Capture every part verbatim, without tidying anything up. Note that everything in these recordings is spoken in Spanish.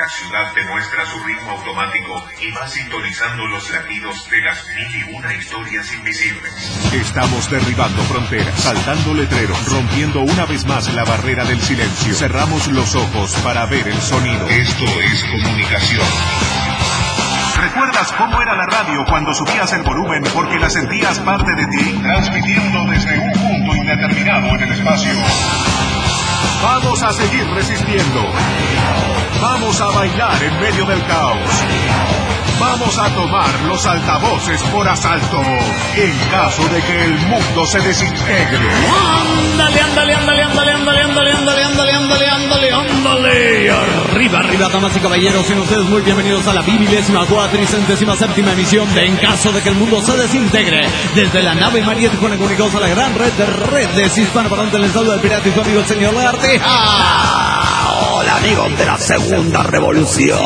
La ciudad te muestra su ritmo automático y va sintonizando los latidos de las mil y una historias invisibles. Estamos derribando fronteras, saltando letreros, rompiendo una vez más la barrera del silencio. Cerramos los ojos para ver el sonido. Esto es comunicación. ¿Recuerdas cómo era la radio cuando subías el volumen porque la sentías parte de ti? Transmitiendo desde un punto indeterminado en el espacio. Vamos a seguir resistiendo. Vamos a bailar en medio del caos. Vamos a tomar los altavoces por asalto en caso de que el mundo se desintegre. Ándale, ándale, ándale, ándale, ándale, ándale, ándale, ándale, ándale, ándale, ándale. Arriba, arriba, damas y caballeros, sean ustedes muy bienvenidos a la vigésima cuatricentésima séptima emisión de En caso de que el mundo se desintegre. Desde la nave María Tijuana comunicados a la gran red de redes hispanoparlantes, el saludo del pirata y su amigo el señor Lagartija. Hola amigos de la segunda revolución.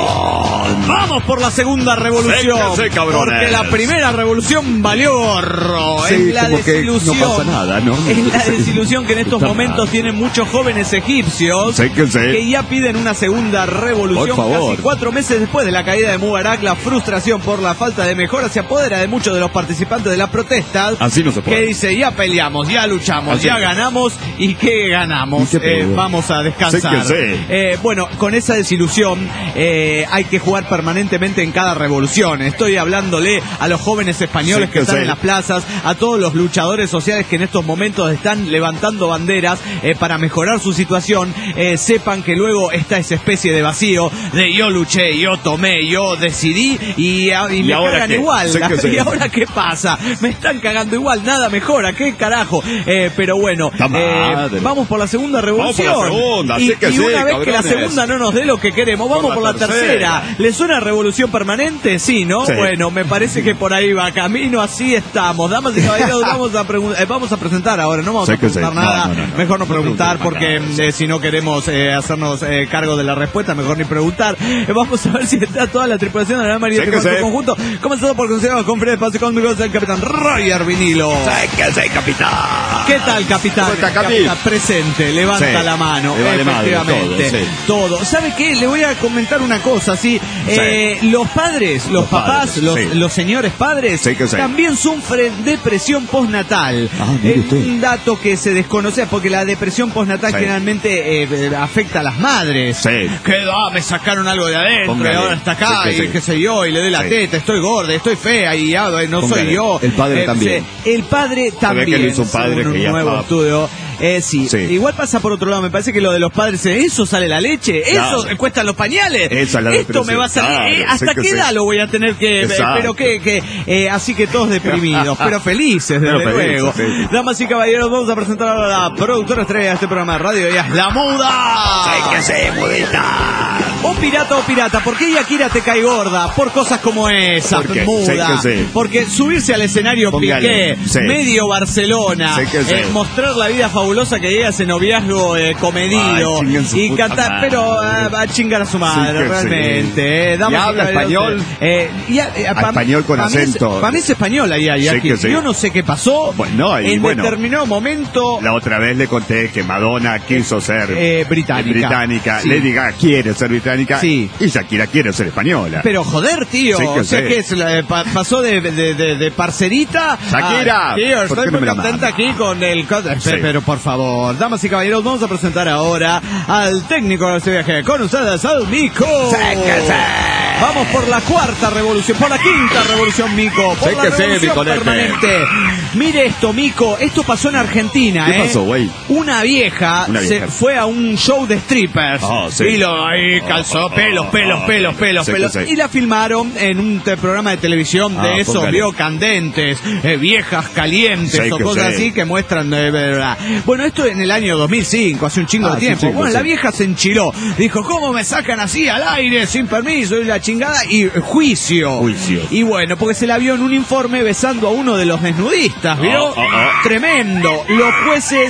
Vamos por la segunda revolución. Sí, sí, porque la primera revolución valió gorro. Sí, es la como que desilusión. no pasa nada, ¿no? Es la Sí. desilusión que en estos Está momentos mal. tienen muchos jóvenes egipcios Sí, que sí. que ya piden una segunda revolución. Por favor. Casi cuatro meses después de la caída de Mubarak, la frustración por la falta de mejora se apodera de muchos de los participantes de las protestas. Así no se puede. Que dice, ya peleamos, ya luchamos, Así ya es. ganamos. ¿Y qué ganamos? ¿Y qué Eh, pedo? vamos a descansar. Sí que sí. Eh, bueno, con esa desilusión eh, hay que jugar permanentemente en cada revolución. Estoy hablándole a los jóvenes españoles Sí que que están sí. en las plazas, a todos los luchadores sociales que en estos momentos están levantando banderas eh, para mejorar su situación. Eh, sepan que luego está esa especie de vacío de yo luché, yo tomé, yo decidí y, a- y ¿Y me ahora cagan qué? igual. Sí que sí. ¿Y ahora qué pasa? Me están cagando igual, nada mejora, qué carajo. Eh, pero bueno, Está eh, madre. vamos por la segunda revolución. Vamos por la segunda, y, sí que y sí, una vez que la cabrones. segunda no nos dé lo que queremos, vamos por, Por la, la tercera. tercera. ¿Le suena revolución permanente? Sí, ¿no? Sí. Bueno, me parece que por ahí va camino, así estamos. Damas y caballeros, vamos a, pregun- eh, vamos a presentar ahora, no vamos Sí a que sí. preguntar No, nada. no, no, no. Mejor no No preguntar pregunten porque nada, eh, si no queremos eh, hacernos eh, cargo de la respuesta, mejor ni preguntar. Eh, vamos a ver si está toda la tripulación de la María Sí de que Tijuana sí. conjunto, comenzado por considerado con Fred Espacio Cósmico, el capitán Roger Vinilo. Sí que sí, capitán. ¿Qué tal, capitán? ¿Cómo está, Capi? Capitán, presente, levanta Sí, la mano. le vale madre, Efectivamente. todo, sí. Todo. ¿Sabe qué? Le voy a comentar una cosa, ¿sí? Eh, los padres, los, Los papás, padres, los, sí. los señores padres, Sí que sí. también sufren depresión postnatal. Ah, mire Es usted. un dato que se desconoce porque la depresión postnatal Sí. generalmente eh, afecta a las madres. Sí. Que ah, me sacaron algo de adentro Póngale. y ahora está acá Sí que y sí. qué sé yo, y le doy la Sí. teta, estoy gorda, estoy fea y ah, no soy Póngale. yo. El padre Eh, también. sí. El padre también. que él hizo un padre según que un ya nuevo estaba- estudio. Eh, sí. Sí. Igual pasa por otro lado, me parece que lo de los padres, eh, eso sale la leche, Claro. eso cuestan los pañales, Esa es la esto depresión. me va a salir, Claro, eh, ¿hasta sí que qué sí. edad lo voy a tener que, eh, Exacto. pero que, que eh, así que todos deprimidos, pero felices, desde Pero felices, luego. sí. Damas y caballeros, vamos a presentar ahora a la productora estrella de este programa de radio, ella es La Muda. Sí que sí, mudita. O pirata o pirata, ¿por qué Yakira te cae gorda? Por cosas como esa, ¿Por qué? Muda. Sí que sí. Porque subirse al escenario Póngale. Piqué, Sí. medio Barcelona, Sí que sí. eh, mostrar la vida fabulosa que llega ese noviazgo eh, comedido Ay, chinguen su y puta cantar, madre. pero ah, va a chingar a su madre, Sí que realmente. sí. eh, damas ¿Y y habla caballeros, español? eh, y a- eh, pa- Español con pa' mí es- acento. pa' mí es española ya, Sí Yaki. que sí. Yo no sé qué pasó. Bueno, y en bueno. determinado momento. La otra vez le conté que Madonna quiso ser Eh, británica. británica. Sí. Lady Gaga quiere ser británica. Sí. Y Shakira quiere ser española. Pero joder, tío, Sí que o sea sí. que es la- eh, pa- pasó de, de, de, de parcerita Shakira, a, tío, ¿por estoy qué no muy me la contenta manda? aquí con el co- Sí. pero por favor, damas y caballeros, vamos a presentar ahora al técnico de este viaje con ustedes, al Mico. Sí que sí. Vamos por la cuarta revolución, por la quinta revolución, Mico, por Sí la que sí, revolución Miconete. permanente. Mire esto, Mico, esto pasó en Argentina, ¿Qué ¿eh? pasó, güey? Una vieja, Una vieja. se fue a un show de strippers. Ah, sí. Y lo ahí calzó pelos, pelos, Ah, pelos, pelos, sí que pelos. sí. Y la filmaron en un te- programa de televisión de Ah, esos, póngale. vio, candentes, eh, viejas calientes Sí o que cosas sí. así que muestran de verdad. Bueno, esto en el año dos mil cinco, hace un chingo Ah, de hace un tiempo. chingo, Bueno, la sí. vieja se enchiló. Dijo, ¿cómo me sacan así al aire, sin permiso y la chingada? Y eh, juicio. Juicio. Y bueno, porque se la vio en un informe besando a uno de los desnudistas, ¿vio? Ah, ah, ah. Tremendo. Los jueces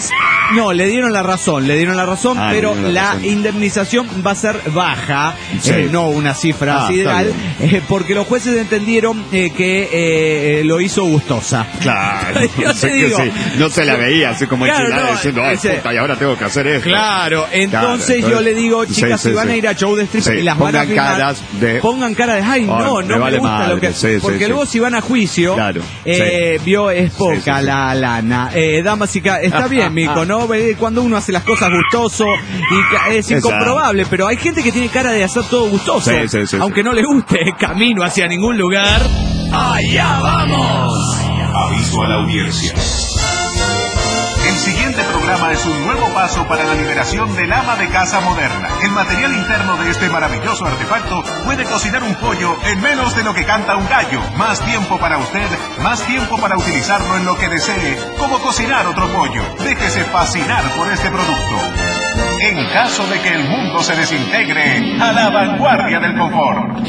No, le dieron la razón, le dieron la razón, Ah, pero le dieron la la razón. indemnización va a ser baja, Sí. eh, no una cifra Ah, sideral, está eh, porque los jueces entendieron eh, que eh, lo hizo gustosa. Claro, Yo sé te que digo. sí. No se la veía así como Claro, enchilada no, diciendo, ay, ese- puta, y ahora tengo que hacer esto. Claro, entonces Claro, yo le digo, sí, chicas, sí, si van sí. a ir a show de stripper Sí, y las van a pongan filmar, caras de- pongan cara de, ay, no, Ay, no me me, vale gusta lo madre, que... sí, sí, porque sí. luego si van a juicio, Claro, eh, vio, es poca Sí, sí, sí. la lana. Eh, damas y ca- está bien, Mico, ¿no? Eh, Cuando uno hace las cosas gustoso y ca- es Exacto. incomprobable, pero hay gente que tiene cara de hacer todo gustoso, Sí, sí, sí, aunque sí. no le guste, camino hacia ningún lugar. ¡Allá vamos! Aviso a la audiencia. El siguiente programa es un nuevo paso para la liberación del ama de casa moderna. El material interno de este maravilloso artefacto puede cocinar un pollo en menos de lo que canta un gallo. Más tiempo para usted, más tiempo para utilizarlo en lo que desee, como cocinar otro pollo. Déjese fascinar por este producto. En caso de que el mundo se desintegre, a la vanguardia del confort.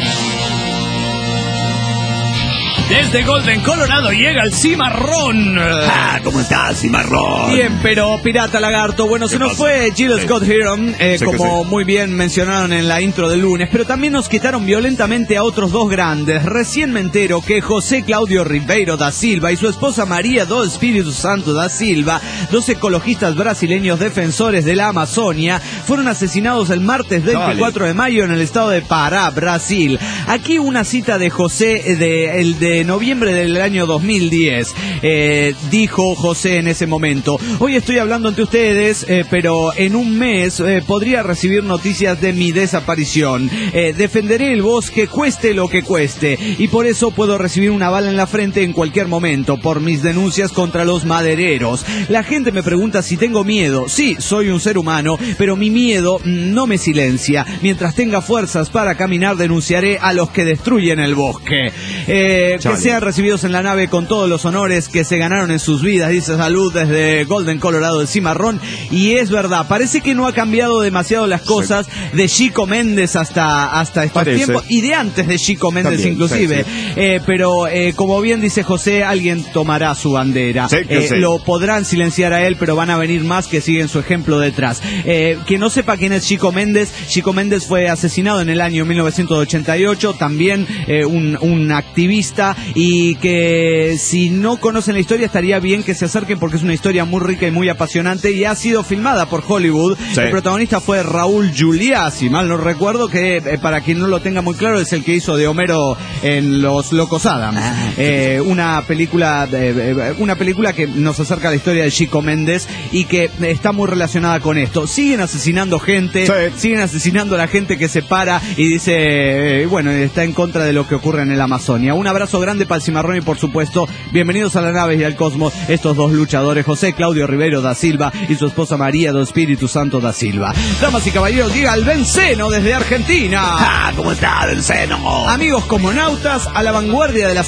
Desde Golden, Colorado, llega el cimarrón. Ah, ¿cómo estás, cimarrón? Bien, pero Pirata Lagarto, bueno, se ¿Qué nos pasa? fue Jill Sí. Scott Heron, eh, Sí que como sí. muy bien mencionaron en la intro del lunes, pero también nos quitaron violentamente a otros dos grandes. Recién me entero que José Claudio Ribeiro da Silva y su esposa María do Espíritu Santo da Silva, dos ecologistas brasileños defensores de la Amazonia, fueron asesinados el martes veinticuatro de mayo en el estado de Pará, Brasil. Aquí una cita de José de, el de noviembre del año dos mil diez. Eh, dijo José en ese momento: hoy estoy hablando ante ustedes, eh, pero en un mes eh, podría recibir noticias de mi desaparición. Eh, defenderé el bosque cueste lo que cueste, y por eso puedo recibir una bala en la frente en cualquier momento por mis denuncias contra los madereros. La gente me pregunta si tengo miedo. Sí, soy un ser humano, pero mi miedo no me silencia. Mientras tenga fuerzas para caminar, denunciaré a los que destruyen el bosque. Eh, que Chale. sean recibidos en la nave con todos los honores que se ganaron en sus vidas, dice Salud desde Golden, Colorado, el cimarrón. Y es verdad, parece que no ha cambiado demasiado las cosas de Chico Méndez hasta, hasta estos Parece. tiempos, y de antes de Chico Méndez También, inclusive. sí, Eh, pero eh, como bien dice José, alguien tomará su bandera. Sí, que Eh, sí. Lo podrán silenciar a él, pero van a venir más que siguen su ejemplo detrás. Eh, que no sepa quién es Chico Méndez, Chico Méndez fue asesinado en el año mil novecientos ochenta y ocho, también eh, un, un activista, y que si no conocen la historia estaría bien que se acerquen porque es una historia muy rica y muy apasionante y ha sido filmada por Hollywood. Sí. El protagonista fue Raúl Juliá, si mal no recuerdo, que eh, para quien no lo tenga muy claro es el que hizo de Homero en Los Locos Adams. Eh, una película eh, eh, una película que nos acerca a la historia de Chico Méndez y que está muy relacionada con esto. Siguen asesinando gente, Sí. siguen asesinando a la gente que se para y dice, eh, bueno, está en contra de lo que ocurre en el Amazonia. Un abrazo grande para el cimarrón y por supuesto, bienvenidos a la nave y al cosmos, estos dos luchadores, José Claudio Ribeiro da Silva y su esposa María do Espíritu Santo da Silva. Damas y caballeros, llega el Benceno desde Argentina. Ah, ¿cómo está, el seno? Amigos comonautas, a la vanguardia de la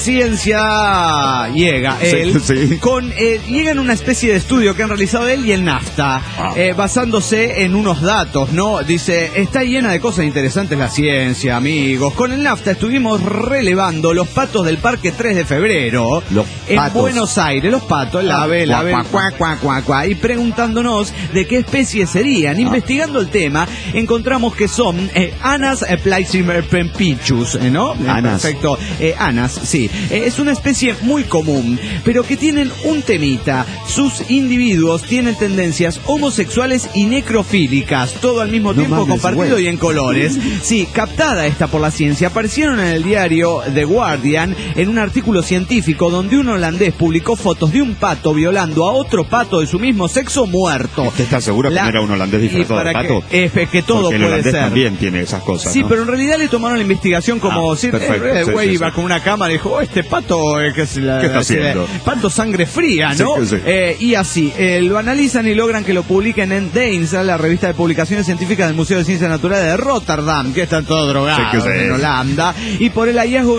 ciencia llega Sí, él, sí. con eh, llega en una especie de estudio que han realizado él y el NAFTA, Ah. eh, basándose en unos datos, ¿no? Dice, está llena de cosas interesantes la ciencia, amigos. Con el NAFTA estuvimos relevando los patos del Parque tres de febrero Los en patos. Buenos Aires, los patos, el Ah, ave, el cuac, ave, cuac, cuac, cuac, cuac, cuac, y preguntándonos de qué especie serían. Investigando el tema, encontramos que son eh, Anas eh, platypempichus, eh, ¿no? Eh, Anas. Perfecto. Eh, Anas, sí. Eh, es una especie muy común, pero que tienen un temita. Sus individuos tienen tendencias homosexuales y necrofílicas, todo al mismo No tiempo mames, compartido güey. y en colores. Sí, captada esta por la ciencia, aparecieron en el diario The Guardian en un artículo científico donde un holandés publicó fotos de un pato violando a otro pato de su mismo sexo muerto. ¿Usted está seguro que La- no era un holandés y disfrazado de para pato? que, es que todo Porque el puede holandés ser. también tiene esas cosas, Sí, ¿no? pero en realidad le tomaron la investigación como Ah, si perfecto, el sí, güey sí, iba sí. con una cámara y dijo, oh, este pato eh, que es la, ¿Qué está es la- haciendo? pato sangre fría, ¿no? Sí, que sí. Eh, y así, eh, lo analizan y logran que lo publiquen en Deinsa, la revista de publicaciones científicas del Museo de Ciencias Naturales de Rotterdam, que están todos drogados Sí, que sí. en Holanda, y por el hallazgo ganó el premio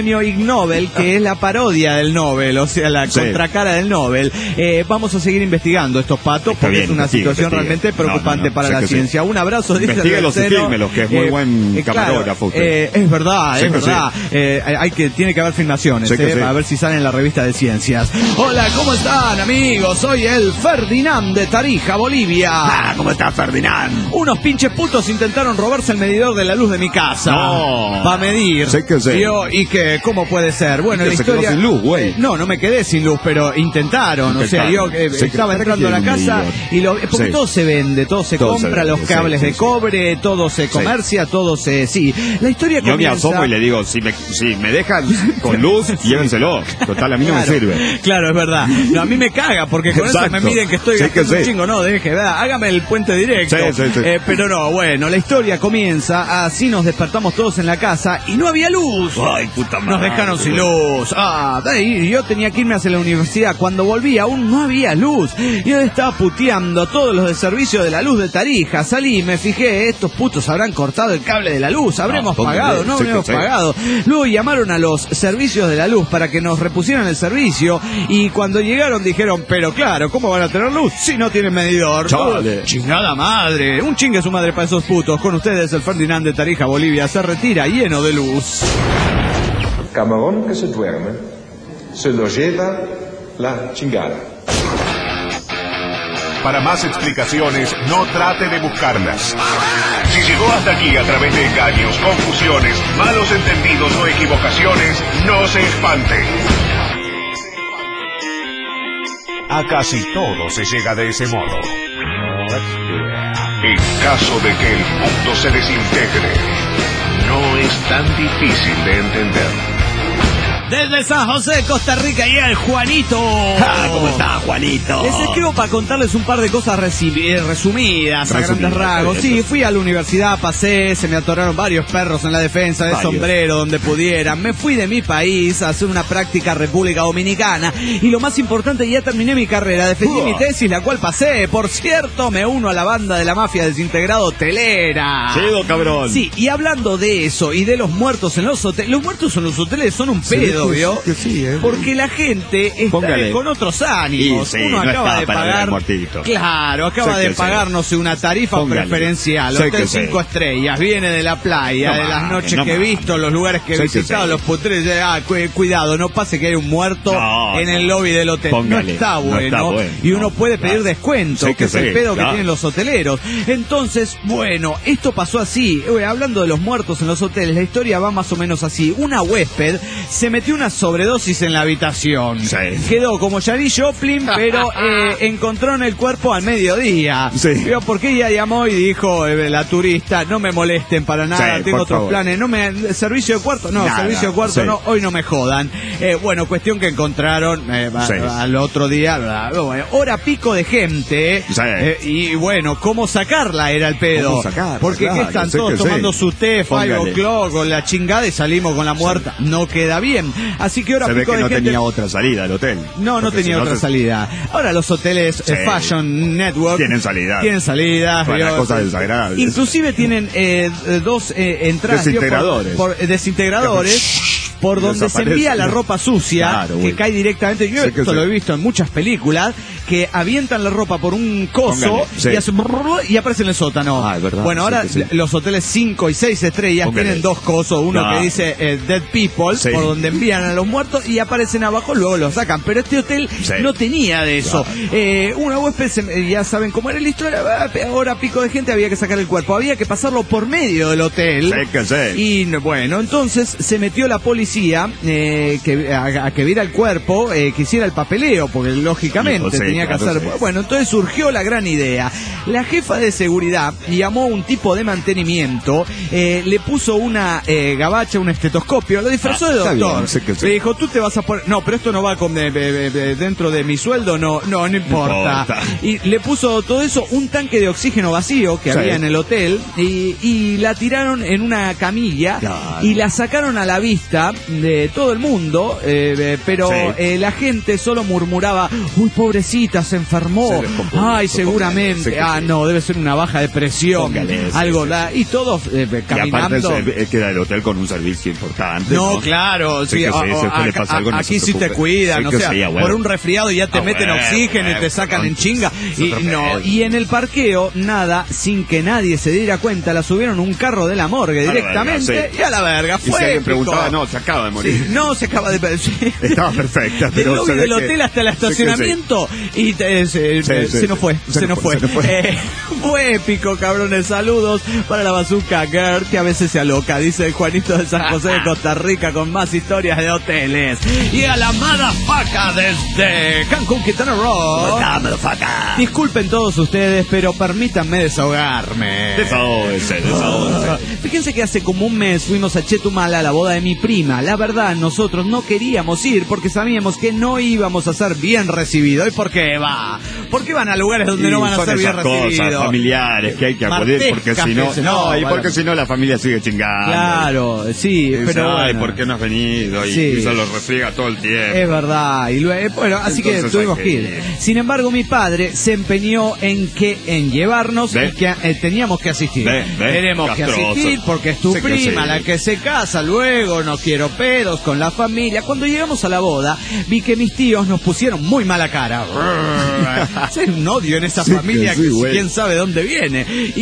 premio Ig Nobel, que es la parodia del Nobel, o sea, la sí. contracara del Nobel. Eh, vamos a seguir investigando estos patos Está porque bien, es una investigue, situación investigue. realmente preocupante no, no, no, para la ciencia. Sí. Un abrazo, dice Investíguelos y fílmelos, que es muy eh, buen camarógrafo. Claro, eh, es verdad, es verdad. Sí. Eh, hay que, tiene que haber filmaciones, eh, sí. a ver si sale en la revista de ciencias. Hola, ¿cómo están, amigos? Soy el Ferdinand de Tarija, Bolivia. Ah, ¿cómo estás, Ferdinand? Unos pinches putos intentaron robarse el medidor de la luz de mi casa. No. Para medir. Sé que sé. Yo, ¿y qué? ¿Cómo puede ser? Bueno, la historia... sin luz, güey. Eh, no, no me quedé sin luz, pero intentaron. intentaron. O sea, yo eh, estaba entrando a la casa y lo... Porque sí. todo se vende, todo se todo compra, se los cables sí, sí, de cobre, sí. todo se comercia, sí. todo se... Sí, la historia yo comienza... Yo me asomo y le digo, si me, si me dejan con luz, llévenselo. Total, a mí claro, no me sirve. Claro, es verdad. No, a mí me caga, porque con Exacto. eso me miden que estoy sí, gastando que un sí. chingo. No, deje, ¿verdad? Hágame el puente directo. Sí, sí, sí. Eh, pero no, bueno, la historia comienza, así nos despertamos todos en la casa y no había luz. Ay, puta madre. Nos dejaron sin luz. Ah, y yo tenía que irme hacia la universidad. Cuando volví aún no había luz. Yo estaba puteando a todos los de servicio de la luz de Tarija. Salí y me fijé, estos putos habrán cortado el cable de la luz. Habremos no, pagado, no habremos sí, pagado. Luego llamaron a los servicios de la luz para que nos repusieran el servicio y cuando llegaron dijeron, pero claro, ¿cómo van a tener luz si no tienen medidor? Chale. Chingada madre. Un chingue su madre para esos putos. Con ustedes el Ferdinand de Tarija, Bolivia, se retira lleno de luz. Camarón que se duerme, se lo lleva la chingada. Para más explicaciones, no trate de buscarlas. Si llegó hasta aquí a través de engaños, confusiones, malos entendidos o equivocaciones, no se espante. A casi todo se llega de ese modo. En caso de que el mundo se desintegre, no es tan difícil de entender. Desde San José, Costa Rica, y el Juanito. Ah, ¿cómo está, Juanito? Les escribo para contarles un par de cosas resumidas, Resumida, a grandes rasgos. Sí, fui a la universidad, pasé, se me atoraron varios perros en la defensa de varios. sombrero, donde pudieran. Me fui de mi país a hacer una práctica en República Dominicana. Y lo más importante, ya terminé mi carrera, defendí uh. mi tesis, la cual pasé. Por cierto, me uno a la banda de la mafia desintegrada hotelera. Chido, cabrón. Sí, y hablando de eso y de los muertos en los hoteles, los muertos en los hoteles son un pedo. Obvio, que sí, eh. porque la gente está Póngale. con otros ánimos. Sí, Uno no acaba de pagar, claro, acaba sé de pagar, sí. no sé, una tarifa Póngale. preferencial, sé hotel cinco sí. estrellas, viene de la playa, no de las noches no que he visto, los lugares que he sé visitado, que los puteles, ah, cu cuidado, no pase que hay un muerto no, en el lobby del hotel. Póngale. No está bueno, no está bueno y uno no, puede pedir claro. descuento, que, que es el pedo claro. que tienen los hoteleros. Entonces, bueno, esto pasó así. Hablando de los muertos en los hoteles, la historia va más o menos así. Una huésped se metió una sobredosis en la habitación. Sí. Quedó como Janis Joplin, pero eh, encontró en el cuerpo al mediodía. Sí. Pero porque ella llamó y dijo, eh, la turista, no me molesten para nada, sí, tengo otros favor. planes. No me servicio de cuarto, no, nada. servicio de cuarto, sí. no, hoy no me jodan. Eh, bueno, cuestión que encontraron eh, sí. al otro día, bueno, hora pico de gente. Sí. Eh, y bueno, ¿cómo sacarla era el pedo? ¿Cómo sacarla? Porque claro, ¿qué están todos tomando sí. su té, five o'clock con la chingada y salimos con la muerta? Sí. No queda bien. Así que ahora se ve que de no gente... tenía otra salida el hotel. No, no tenía si otra no se... salida. Ahora los hoteles sí. eh, Fashion Network tienen salida. Tienen salida. Para cosas desagradables. Inclusive tienen eh, dos eh, entradas. Desintegradores. Por, por, eh, desintegradores. Por donde se envía la ropa sucia, claro, que bueno. cae directamente. Yo sé esto lo he visto en muchas películas, que avientan la ropa por un coso Póngale, sí. y hacen y aparece en el sótano. Ah, es verdad, bueno, ahora sí, sí. los hoteles cinco y seis estrellas Póngale. tienen dos cosos. Uno no. que dice eh, Dead People, sí. por donde envían a los muertos y aparecen abajo, luego los sacan. Pero este hotel sí. no tenía de eso. Claro. Eh, una huésped, se, ya saben cómo era la historia, ahora pico de gente, había que sacar el cuerpo. Había que pasarlo por medio del hotel. Sí, que sí. Y bueno, entonces se metió la policía. Eh, que, a, a que viera el cuerpo, eh, que hiciera el papeleo, porque lógicamente sí, tenía claro, que hacer. Sí. Bueno, entonces surgió la gran idea. La jefa de seguridad llamó a un tipo de mantenimiento, eh, le puso una eh, gabacha, un estetoscopio, lo disfrazó ah, de doctor. Bien, sé que sí. Le dijo, tú te vas a poner. No, pero esto no va con de, de, de, dentro de mi sueldo, no, no, no importa. No importa. Y le puso todo eso, un tanque de oxígeno vacío que sí. había en el hotel, y, y la tiraron en una camilla claro. y la sacaron a la vista de todo el mundo, eh, pero sí. eh, la gente solo murmuraba, uy, pobrecita, chiquita se enfermó. Se descompuso, Ay, seguramente. póngale, Ah, no, debe ser una baja de presión. Póngale, sí, algo sí. La, y todos eh, caminando. Y aparte él queda el hotel con un servicio importante. No, No, claro, sí, sí, que o- sí, o- si a usted le acá- pasa algo, no aquí se sí te preocupe. cuidan, Sí, o que sea, sí, a huevo. por un resfriado ya te A meten huevo, oxígeno y huevo, te sacan no, en chinga. es Y otro no, pedo. y en el parqueo, nada, sin que nadie se diera cuenta, la subieron un carro de la morgue A la directamente verga, sí. y a la verga. Y Fue si alguien épico. preguntaba, no, se acaba de morir. Sí, no, se acaba de... sí. Estaba perfecta, Del pero lobby se ve del que- hotel hasta el sí que sí. estacionamiento y te- se, Sí, eh, sí, se nos sí. fue, Se se nos nos fue, fue. se nos fue. Eh, fue épico, cabrones. Saludos para la Bazooka Girl, que a veces se aloca, dice el Juanito de San José de Costa Rica, con más historias de hoteles. Y a la Madafaca desde Cancún, Quintana Roo. Disculpen todos ustedes, pero permítanme desahogarme. Desahógese, desahógese. Fíjense que hace como un mes fuimos a Chetumal a la boda de mi prima. La verdad, nosotros no queríamos ir porque sabíamos que no íbamos a ser bien recibidos. ¿Y por qué va? ¿Por qué van a lugares donde Y no van a son ser bien esas cosas recibidos? familiares que hay que acudir porque Martescas si no, que se- no, no, y bueno. porque si no la familia sigue chingando. Claro, sí, Y dice, pero ay, bueno, ¿por qué no has venido? Y, Sí. y se lo refriega todo el tiempo. es verdad. Y luego, bueno, así que Entonces tuvimos hay que que ir. ir. Sin embargo, mi padre se empeñó en que en llevarnos ¿Ve? y que eh, teníamos que asistir. ¿Ve? ¿Ve? Tenemos que Castroso. asistir porque es tu Sé que prima sí. la que se casa luego, no quiero pedos con la familia. Cuando llegamos a la boda, vi que mis tíos nos pusieron muy mala cara. Hay un odio en esa Sí que familia sí, que güey. quién sabe dónde viene.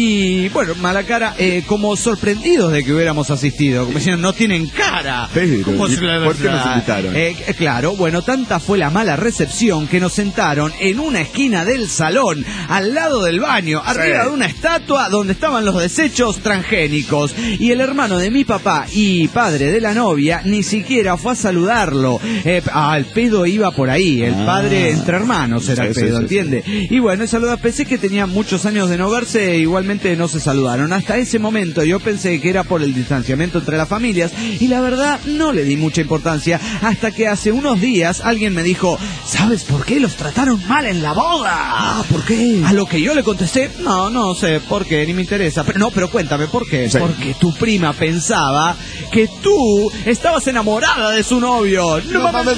Y bueno, mala cara, eh, como sorprendidos de que hubiéramos asistido. Como diciendo, no tienen cara. Pero, ¿Cómo ¿y se la- por qué nos invitaron? Eh, eh, claro, bueno, tanta fue la mala recepción que nos sentaron en una esquina del salón, al lado del baño, arriba de una estatua donde estaban los desechos transgénicos. Y el hermano de mi papá y padre de la novia ni siquiera fue a saludarlo. Eh, ah, el pedo iba por ahí, el Ah. padre entre hermanos era Sí, el sí, pedo, sí, ¿entiende? Y bueno, esa saluda, pensé que tenían muchos años de no verse, igualmente no se saludaron. Hasta ese momento yo pensé que era por el distanciamiento entre las familias y la verdad no le di mucha importancia hasta que hace unos días alguien me dijo, ¿sabes por qué los trataron mal en la boda? Ah, ¿por qué? A lo que yo le contesté, no, no sé por qué, ni me interesa. Pero no, pero cuéntame, ¿por qué? Sí. Porque tu prima pensaba que tú estabas enamorada de su novio. ¡No, ¡No mames, mames,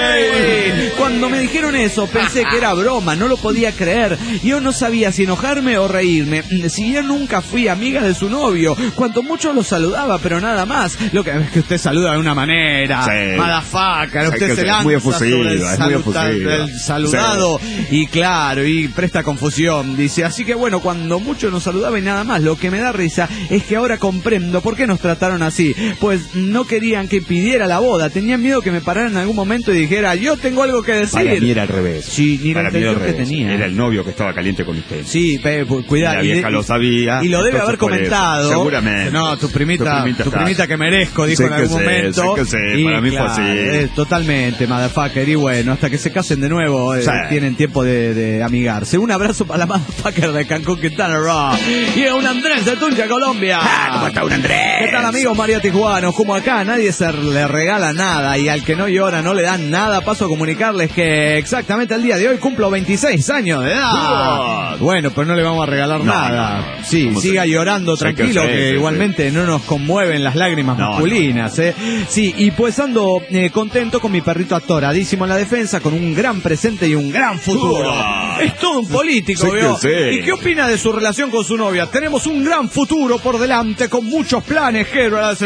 güey! Cuando me dijeron eso, pensé que era broma, no lo podía creer. Yo no sabía si enojarme o reírme. Si yo nunca fui amiga de su novio, cuanto mucho lo saludaba, pero nada más. Lo que es que usted saluda de una manera, Sí. motherfucker, Sí, usted que se es lanza muy efusiva, sobre el, es muy saluta- efusiva. el saludado y claro, y presta confusión, dice. Así que bueno, cuando mucho nos saludaba y nada más, lo que me da risa es que ahora comprendo por qué nos trataron así. Pues no querían que pidiera la boda, tenían miedo que me pararan en algún momento y dijera, yo tengo algo que decir. Para mí era al revés. Sí, ni la Para mí era al intención que revés. tenía. Era el novio que estaba caliente con usted. Sí, pe- pu- cuidado. La y vieja de- lo sabía. Y lo debe entonces haber por eso. comentado. Seguramente. No, tu primita, Tu primita tu está. primita que merezco, dijo Sé en que algún sé, momento. sé que sé, Y para mí fue así. eh, totalmente, motherfucker. Y bueno, hasta que se casen de nuevo, eh, Sí. tienen tiempo de, de amigarse. Un abrazo para la motherfucker de Cancún, Quintana Roo. Y a un Andrés de Tunja, Colombia. ¿Cómo está un Andrés? ¿Qué tal, amigos María Tijuanos? Como acá nadie se le regala nada y al que no llora no le dan nada, paso a comunicarles que exactamente el día de hoy cumplo veintiséis años de edad. Bueno, pero no le vamos a regalar No, nada. no, no. Sí, ¿Cómo siga se- llorando sé que tranquilo, sí, que sí, igualmente no nos conmueven las lágrimas No, masculinas, ¿eh? Sí, y pues ando eh, contento con mi perrito atoradísimo en la defensa, con un gran presente y un gran futuro. Uah. Es todo un político, Sí que ¿vio? sí. ¿Y qué opina de su relación con su novia? Tenemos un gran futuro por delante, con muchos planes que...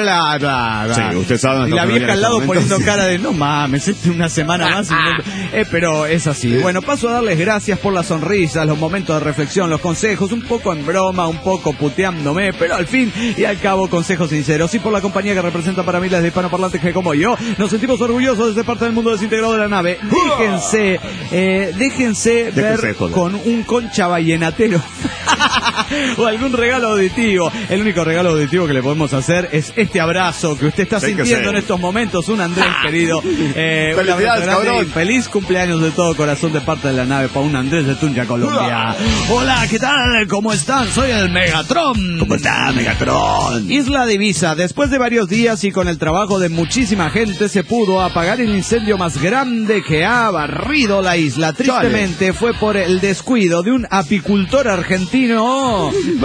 Sí, usted sabe Y lo la que vieja viene al en lado este poniendo momento. cara de no mames, este una semana más. y no- eh, pero es así. Bueno, paso a darles gracias por las sonrisas, los momentos de reflexión, los consejos, un poco en broma, un poco puteándome, pero al fin y al cabo consejos sinceros. Y por la compañía que representa para miles de hispanoparlantes que como yo nos sentimos orgullosos de ser parte del mundo desintegrado de la nave. Déjense, eh, déjense ver Déjense joder. con un concha vallenatero o algún regalo auditivo. El único regalo auditivo que le podemos hacer es este abrazo que usted está Sí que sintiendo sí. en estos momentos. Un Andrés querido. Eh, un Felicidades, abrazo grande cabrón. y feliz cumpleaños de todo corazón de parte de la nave para un Andrés de Tunja, Colombia. Hola, ¿qué tal? ¿Cómo están? Soy el Megatron. ¿Cómo está, Megatron? Isla Divisa, después de varios días y con el trabajo de muchísima gente se pudo apagar el incendio más grande que ha barrido la isla. Tristemente fue por el descuido de un apicultor argentino. Parece-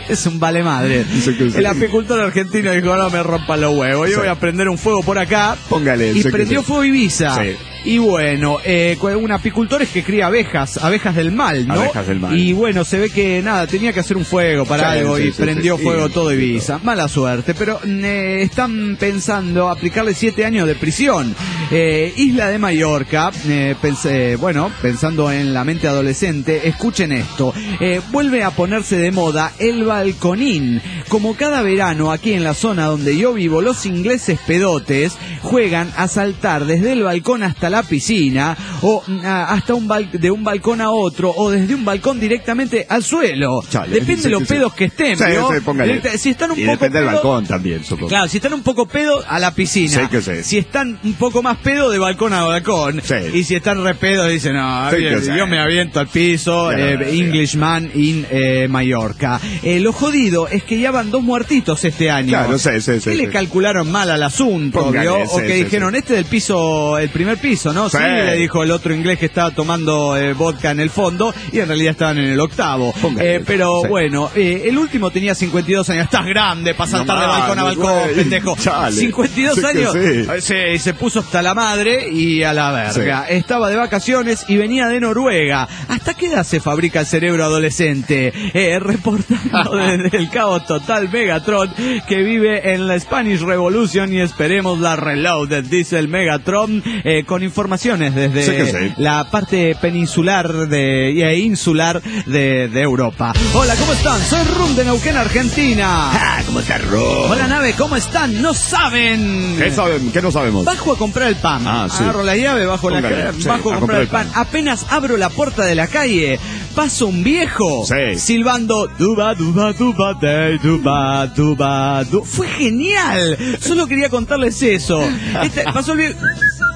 Es un vale madre. El apicultor argentino dijo, no me rompa los huevos, yo sí. voy a prender un fuego por acá. Póngale. Y prendió fuego Ibiza. Sí. Y bueno, eh, un apicultor es que cría abejas, abejas del mal, ¿no? Abejas del mal. Y bueno, se ve que nada, tenía que hacer un fuego para sí, algo sí, y sí, prendió sí, fuego sí, todo sí, Ibiza. Mala suerte, pero eh, están pensando aplicarle siete años de prisión. Eh, Isla de Mallorca, eh, pensé, bueno, pensando en la mente adolescente, escuchen esto. Eh, vuelve a ponerse de moda el balconín. Como cada verano aquí en la zona donde yo vivo, los ingleses pedotes juegan a saltar desde el balcón hasta la piscina o a, hasta un bal- de un balcón a otro o desde un balcón directamente al suelo. Chale, depende sí, de los sí, pedos sí. que estén, sí, ¿no? Sí, si están un y poco depende pedo, del balcón también, supongo. Claro, si están un poco pedo a la piscina. Sí que sí. Si están un poco más pedo de balcón a balcón. Sí. Y si están re pedo dicen, no, sí bien, yo me aviento al piso, ya eh, no, Englishman in eh, Mallorca. Eh, lo jodido es que ya van dos muertitos este año. Claro, sí, sí, ¿Qué sí, le sí. calcularon mal al asunto, Póngale, ¿vio? sí, O que sí, dijeron, sí. este del piso, el primer piso, ¿no? Sí, Sí. le dijo el otro inglés que estaba tomando eh, vodka en el fondo y en realidad estaban en el octavo. Eh, pero sí. bueno, eh, el último tenía cincuenta y dos años. Estás grande para saltar no de balcón a balcón, güey. pendejo. Chale. cincuenta y dos Sí que años. sí. Se, se puso hasta la madre y a la verga. Sí. Estaba de vacaciones y venía de Noruega. ¿Hasta qué edad se fabrica el cerebro adolescente? Eh, reportando desde el Cabo Total Megatron, que vive en la Spanish Revolution y esperemos la Reloaded, dice el Megatron, eh, con informaciones desde Sí que sí. la parte peninsular de, e insular de, de Europa. Hola, ¿cómo están? Soy Rum de Neuquén, Argentina. Ah, ¿cómo está Rum? Hola, nave, ¿cómo están? No saben. ¿Qué saben? ¿Qué no sabemos? Bajo a comprar el pan. Ah, sí. Agarro la llave, bajo, Póngale, la, sí, bajo a comprar el pan. pan. Apenas abro la puerta de la calle, pasa un viejo sí. silbando duba, duba, duba, day, duba, duba, du. Fue genial. Solo quería contarles eso. Este, pasó el viejo.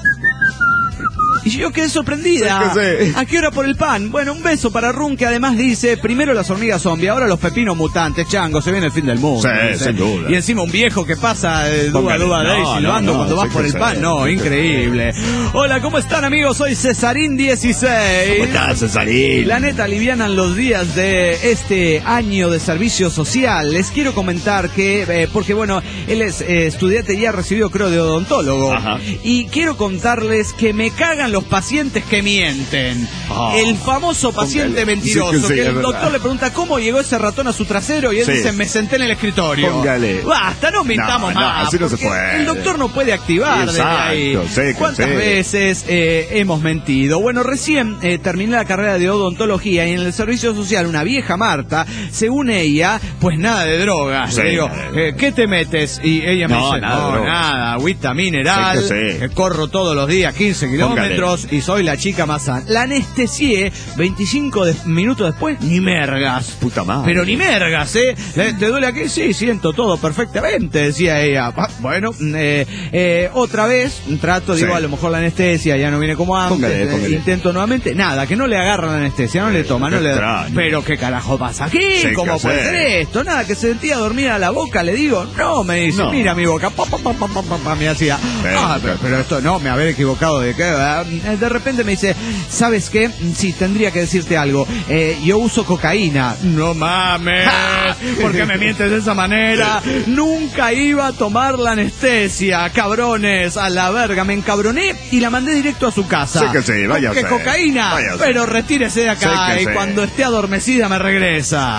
Y yo quedé sorprendida. Sí que sí. ¿A qué hora por el pan? Bueno, un beso para Run, que además dice, primero las hormigas zombie, ahora los pepinos mutantes, chango, se viene el fin del mundo. Sí, dice. sin duda. Y encima un viejo que pasa eh, duba, Póngale. duba, day, No, silbando no, no, cuando vas sí por que el sí. pan. No, Sí que increíble. Hola, ¿cómo están, amigos? Soy Cesarín dieciséis. ¿Cómo estás, Cesarín? La neta, alivianan los días de este año de servicio social. Les quiero comentar que, eh, porque bueno, él es eh, estudiante, ya recibió, creo, de odontólogo. Ajá. Y quiero contarles que me cagan los pacientes que mienten. Oh, el famoso paciente póngale. mentiroso, Sí que sí, que el es doctor verdad. le pregunta cómo llegó ese ratón a su trasero y él sí. dice, me senté en el escritorio. Póngale. Basta, no mintamos No, no, más. así no se porque puede. El doctor no puede activar desde ahí. Exacto, sí que ¿Cuántas sí. veces eh, hemos mentido? Bueno, recién eh, terminé la carrera de odontología y en el servicio social una vieja Marta, según ella, pues nada de drogas. Sí. Le digo, eh, ¿qué te metes? Y ella me No, dice, nada de no, drogas. nada, agüita mineral, Sí que sí. que corro todos los días quince kilómetros y soy la chica más sana. La anestesié veinticinco de- minutos después, ni mergas. Puta madre. Pero ni mergas, ¿eh? ¿Le- ¿Te duele aquí? Sí, siento todo perfectamente, decía ella. Ah, bueno, eh, eh, otra vez, trato, digo, Sí. a lo mejor la anestesia ya no viene como antes, Póngale, eh, póngale. intento nuevamente, nada, que no le agarran la anestesia, no le toman, no qué le extraño. pero qué carajo pasa aquí, Sí, ¿cómo que puede sé. ser esto? Nada, que se sentía dormida la boca, le digo, no, me dice, No. mira mi boca, pa, pa, pa, pa, pa, pa, pa, me hacía, Pero, ah, pero, pero esto no, me haber equivocado de qué, ¿verdad? De repente me dice, ¿sabes qué? Sí, tendría que decirte algo, eh, yo uso cocaína. No mames, ¿por qué me mientes de esa manera? Nunca iba a tomar la anestesia, cabrones, a la verga, me encabroné y la mandé directo a su casa. Sí que sí, váyase. ¿Qué cocaína? Váyase. Pero retírese de acá Sí que y sí. cuando esté adormecida me regresa.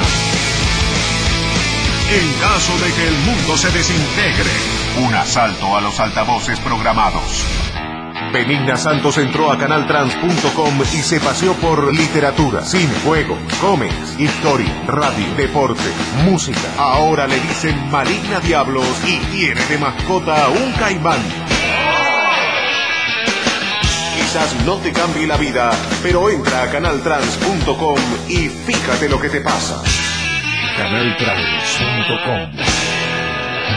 En caso de que el mundo se desintegre, un asalto a los altavoces programados. Benigna Santos entró a canal trans punto com y se paseó por literatura, cine, juegos, cómics, historia, radio, deporte, música. Ahora le dicen Maligna Diablos y tiene de mascota un caimán. Quizás no te cambie la vida, pero entra a canal trans punto com y fíjate lo que te pasa. canal trans punto com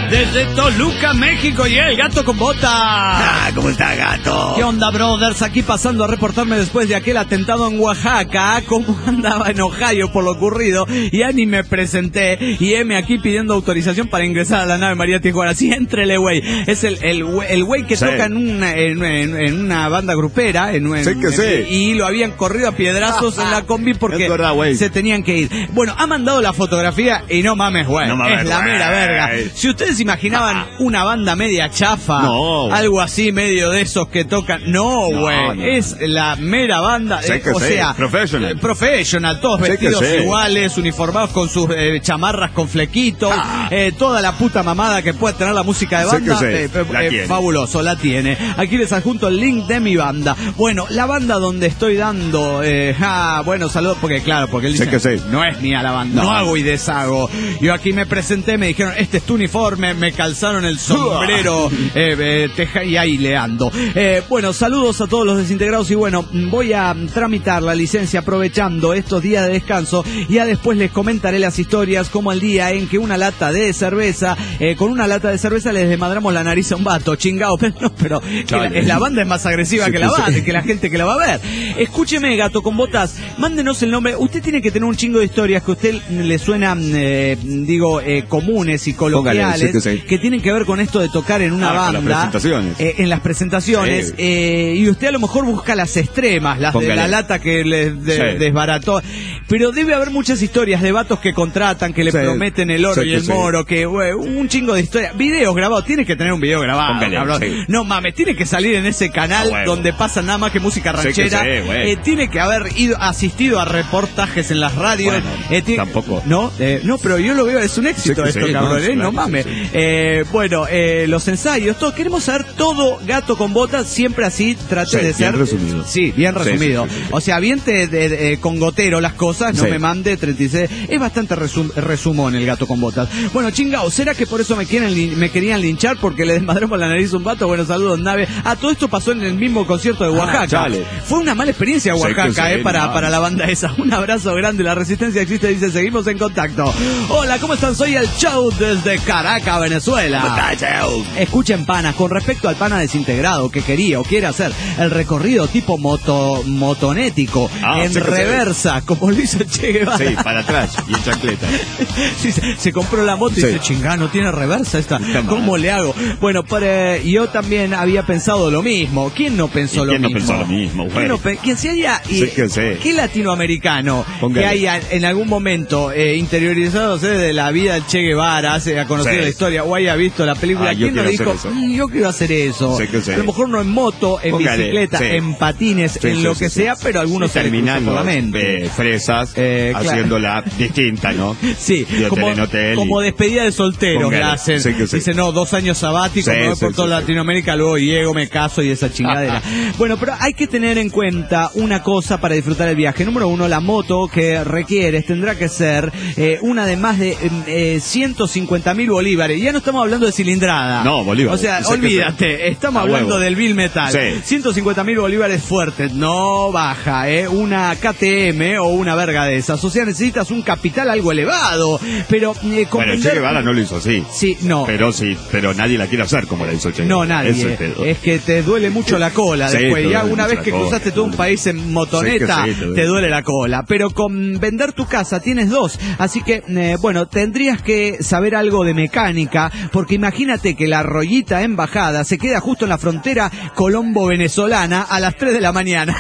Desde Toluca, México, y el Gato con Botas. Ah, ¿cómo está, Gato? ¿Qué onda, brothers? Aquí pasando a reportarme después de aquel atentado en Oaxaca. Cómo andaba en Ohio por lo ocurrido. Ya ni me presenté. Y heme aquí pidiendo autorización para ingresar a la nave María Tijuana. Sí, entrele, güey. Es el el el güey que sí. toca en una en, en, en una banda grupera. En, en, sí que sí. En, y lo habían corrido a piedrazos en la combi porque verdad, se tenían que ir. Bueno, ha mandado la fotografía y no mames, güey. No es la mera verga. Si ustedes imaginaban ah. una banda media chafa, no, algo así medio de esos que tocan, no, güey, no, no, es la mera banda, eh, o sí. sea, professional, eh, professional, todos sé vestidos sí. iguales, uniformados con sus eh, chamarras con flequitos, ah. eh, toda la puta mamada que puede tener la música de banda, sí. eh, eh, fabuloso, la tiene. Aquí les adjunto el link de mi banda. Bueno, la banda donde estoy dando, eh, ah, bueno, saludos porque claro, porque él dice, que sí. no es mía la banda, no. no hago y deshago. Yo aquí me presenté, me dijeron, este es tu uniforme, me calzaron el sombrero, eh, eh, teja, y ahí le ando. Eh, bueno, saludos a todos los desintegrados y bueno, voy a tramitar la licencia aprovechando estos días de descanso y ya después les comentaré las historias como el día en que una lata de cerveza, eh, con una lata de cerveza les desmadramos la nariz a un vato, chingado, pero no, pero la, la banda es más agresiva sí, que la banda, sí. que la gente que la va a ver. Escúcheme, Gato con Botas, mándenos el nombre, usted tiene que tener un chingo de historias que a usted le suenan, eh, digo, eh, comunes y coloquiales, Póngale, sí, que, sí. que tienen que ver con esto de tocar en una ah, banda, en las presentaciones, eh, en las presentaciones sí. eh, y usted a lo mejor busca las extremas, las Póngale. de la lata que les de, sí. desbarató, pero debe haber muchas historias de vatos que contratan, que le sí. prometen el oro sí, y el sí. moro, que wey, un chingo de historias, videos grabados, tiene que tener un video grabado, Póngale, sí. no mames, tiene que salir en ese canal oh, donde pasa nada más que música ranchera, sí que sí, eh, tiene que haber ido asistido a reportajes en las radios, bueno, eh, tiene, tampoco, no, eh, no, pero yo lo veo, es un éxito sí esto, sí, cabrón, no, eh, claro, no mames, sí, sí. Eh, bueno, eh, los ensayos, todo, queremos saber todo, Gato con Botas, siempre así, trate sí, de ser bien resumido. Sí, bien resumido. Sí, sí, sí, sí. O sea, bien te, de, de, con gotero las cosas, no sí. me mande treinta y seis. Es bastante resum, resumón el Gato con Botas. Bueno, chingao, ¿será que por eso me quieren me querían linchar porque le desmadramos la nariz a un vato? Bueno, saludos, nave. Ah, todo esto pasó en el mismo concierto de Oaxaca. Ah, Fue una mala experiencia Oaxaca, sí, eh, sí, para, no. para la banda esa. Un abrazo grande, la resistencia existe, dice, seguimos en contacto. Hola, ¿cómo están? Soy el Chau desde Caracas, Venezuela. ¿Cómo está, Chau? Escuchen, panas, con respecto al pana desintegrado que quería o quiere hacer el recorrido tipo moto motonético ah, en reversa, sí. como lo hizo Che Guevara. Sí, para atrás y en chancleta. sí, se, se compró la moto sí. y dice, chingá, no tiene reversa esta. ¿Cómo le hago? Bueno, para, yo también había pensado lo mismo. ¿Quién no pensó lo ¿quién mismo? ¿Quién no pensó lo mismo? ¿Quién, no pe ¿Quién se haya, y, sí, que sé. ¿Qué latinoamericano Póngale. que haya en algún momento eh, interiorizándose de la vida del Che Guevara, ha conocido sí. la historia o haya visto la película, ah, ¿quién no dijo, mmm, yo quiero hacer eso? Sí, a lo mejor no en moto, en Póngale. bicicleta, sí. en patines, sí, en sí, lo sí, que sí, sea, sí. pero algunos sí, terminando por la mente. fresas, eh, haciéndola claro. distinta, ¿no? Sí, como, como despedida de solteros la hacen. Sí, sí. Dice, no, dos años sabáticos, sí, me voy sí, por sí, toda sí, Latinoamérica, sí. luego llego, me caso y esa chingadera. Bueno, pero hay que tener en cuenta una cosa para disfrutar el viaje. Número uno, la moto que requieres tendrá que ser eh, una de más de eh, ciento cincuenta mil bolívares. Ya no estamos hablando de cilindrada. No, bolívares. O sea, olvídate, estamos hablando huevo. del Bill Metal. Sí. ciento cincuenta mil bolívares fuertes, no baja, ¿eh? Una K T M o una verga de esas. O sea, necesitas un capital algo elevado. Pero, eh, bueno, el Che Guevara no lo hizo así. Sí, no. Pero sí, pero nadie la quiere hacer como la hizo Che Guevara. No, nadie. Es, es que te duele mucho la cola sí, después. Ya una vez que cola, cruzaste todo un país en motoneta, sí sí, te, duele. te duele la cola. Pero con vender tu casa tienes dos. Así que, eh, bueno, tendrías que saber algo de mecánica, porque imagínate que la Rollita Embajada se queda justo en la frontera colombo-venezolana a las tres de la mañana.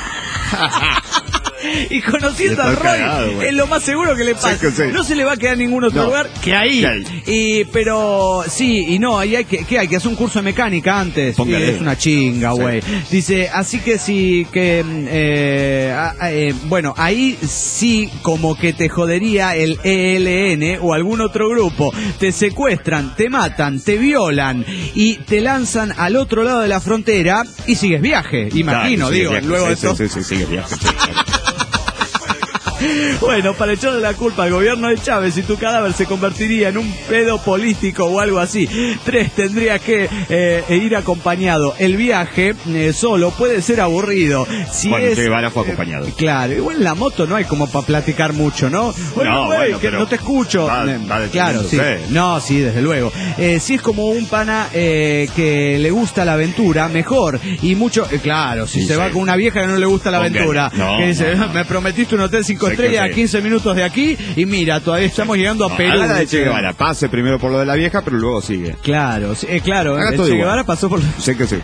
Y conociendo a Roy, cagado, es lo más seguro que le pasa. Sí, sí. No se le va a quedar ningún otro no. lugar que ahí. ¿Qué hay? Y, pero sí, y no, ahí hay que, ¿qué hay? Que hacer un curso de mecánica antes. Sí, es una chinga, güey. Sí. Dice, así que sí, que, eh, eh, bueno, ahí sí como que te jodería el E L N o algún otro grupo. Te secuestran, te matan, te violan y te lanzan al otro lado de la frontera y sigues viaje, imagino, claro, digo, viaje, luego sí, de eso. Sí, sí, sí, sigues viaje. Sí, claro. Bueno, para echarle la culpa al gobierno de Chávez y tu cadáver se convertiría en un pedo político o algo así. Tres, tendría que eh, ir acompañado. El viaje eh, solo puede ser aburrido. Si bueno, es, Che Guevara fue acompañado. Eh, claro, igual en la moto no hay como para platicar mucho, ¿no? Bueno, no, güey, bueno, que pero no te escucho. va- Eh, va claro, sí. deteniéndose. No, sí, desde luego. Eh, si es como un pana eh, que le gusta la aventura, mejor. Y mucho, eh, claro, si Sí, se sí. va con una vieja que no le gusta la Ok. aventura, No, que dice, no, no. me prometiste un hotel cinco Sé que estrellas sí. a quince minutos de aquí, y mira, todavía estamos llegando a No, Perú. haga la de Che dice. Guevara, pase primero por lo de la vieja, pero luego sigue. Claro, sí, eh, claro, Haga el todo Che igual. Guevara pasó por... Sé que sí.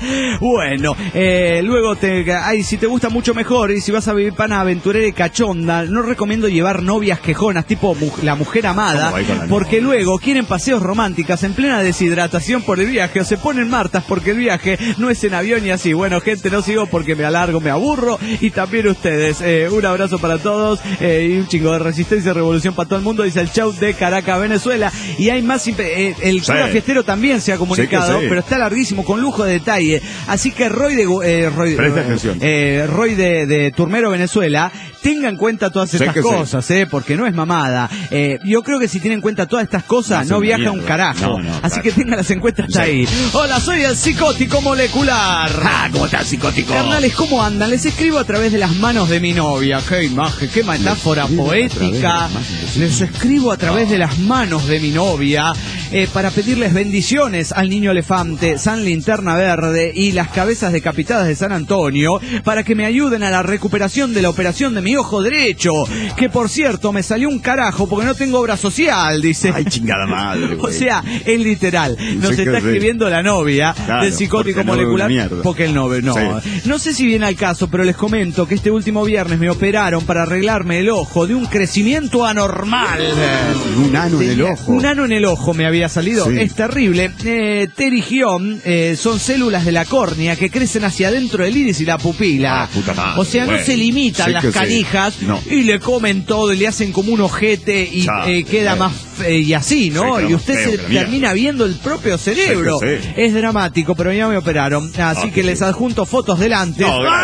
Bueno, eh, luego te, ay, si te gusta mucho mejor y si vas a vivir pana aventurera y cachonda, no recomiendo llevar novias quejonas tipo mu- la mujer amada, ¿Cómo va con la porque novia? luego quieren paseos románticas en plena deshidratación por el viaje o se ponen martas porque el viaje no es en avión y así. Bueno, gente, no sigo porque me alargo, me aburro y también ustedes. Eh, un abrazo para todos eh, y un chingo de resistencia y revolución para todo el mundo, dice el Chau de Caracas, Venezuela. Y hay más, eh, el Sí. cura fiestero también se ha comunicado, sí. pero está larguísimo, con lujo de detalle. Así que Roy de eh, Roy, Presta atención. eh, Roy de, de Turmero, Venezuela, tenga en cuenta todas Sé estas que sí. cosas, eh, porque no es mamada. Eh, yo creo que si tiene en cuenta todas estas cosas, No no hace viaja mierda. un carajo. No, no, Así claro. que ténganlas en cuenta hasta Sí. ahí. Hola, soy el psicótico molecular. Ah, ¿cómo estás, psicótico? Carnales, ¿cómo andan? Les escribo a través de las manos de mi novia. Qué imagen, qué metáfora escribo a través de poética. las manos de su Les escribo a través de las manos de mi novia eh, para pedirles bendiciones al niño elefante, San Linterna Verde y las cabezas decapitadas de San Antonio para que me ayuden a la recuperación de la operación de mi ojo derecho. Que por cierto, me salió un carajo porque no tengo obra social, dice. Ay, chingada madre, O güey. sea, es literal. Nos Sí que está sí. escribiendo la novia Claro, del psicótico porque no ve molecular. una mierda. Porque él no ve, no. Sí. No sé si viene al caso, pero les comento que este último viernes me operaron para arreglarme el ojo de un crecimiento anormal. Un ano en el Tenía- ojo. Un ano en el ojo me había salido. Sí. Es terrible. Eh, terigión eh, son células de la córnea que crecen hacia adentro del iris y la pupila. Ah, puta madre, o sea, no güey. se limitan Sí las que sí. canijas No. y le comen todo y le hacen como un ojete y Chao, eh, queda güey. más eh, y así, ¿no? Sí, queda y más usted feo se que la mierda. termina viendo el propio cerebro. Sí que sí. Es dramático, pero ya me operaron. Así Ah, que sí. les adjunto fotos del antes. No, gracias.